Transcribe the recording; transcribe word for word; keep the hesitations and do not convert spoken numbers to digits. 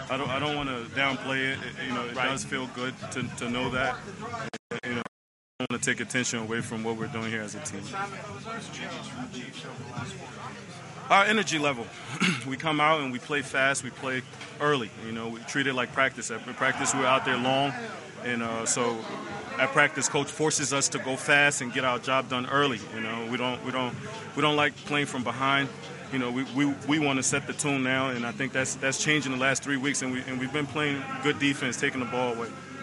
I don't I don't want to downplay it. it. You know, it Right. does feel good to, to know that. And, you know, I don't want to take attention away from what we're doing here as a team. Our energy level. We come out and we play fast. We play early. You know, we treat it like practice. At practice, we're out there long, and uh, so at practice, coach forces us to go fast and get our job done early. You know, we don't we don't we don't like playing from behind. You know, we, we, we want to set the tune now, and I think that's that's changed in the last three weeks, and we and we've been playing good defense, taking the ball away.